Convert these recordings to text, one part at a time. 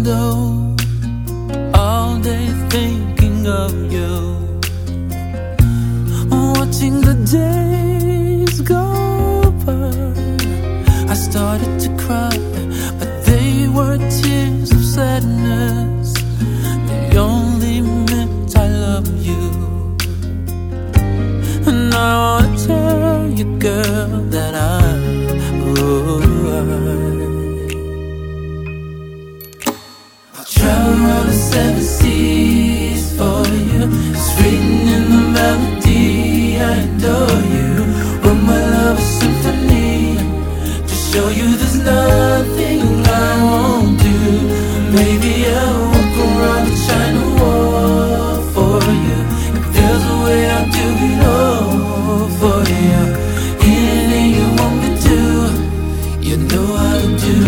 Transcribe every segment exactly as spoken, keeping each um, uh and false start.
go, all day thinking of you, watching the days go by. I started to cry, but they were tears of sadness. They only meant I love you. And I wanna tell you, girl, that I'm right. I'll travel around the seven seas for you. It's written in the melody, I adore you. Wrote my love a symphony to show you there's nothing I won't do. Maybe I'll walk around the China wall for you. If there's a way, I'll do it all for you. Anything you want me to, you know how to do.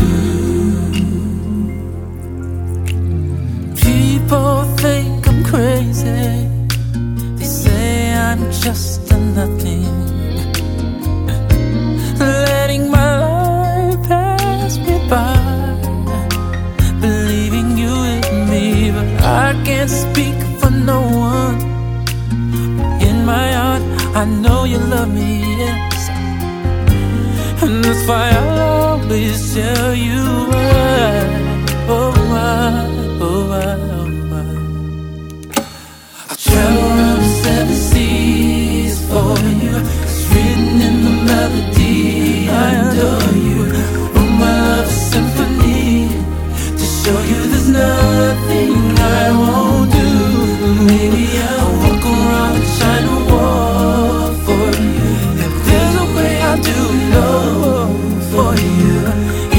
People think I'm crazy. They say I'm just a nothing, letting my life pass me by, believing you with me. But I can't speak for no one. In my heart, I know you love me, yes. And that's why I'll always tell you why. Oh why, oh why, oh why. I'll travel around the seven seas for you. It's written in the melody, I adore you. Wrote my love a symphony to show you there's nothing I won't do. Maybe I'll walk around the China wall for you. If there's a way, I'll do it all for you.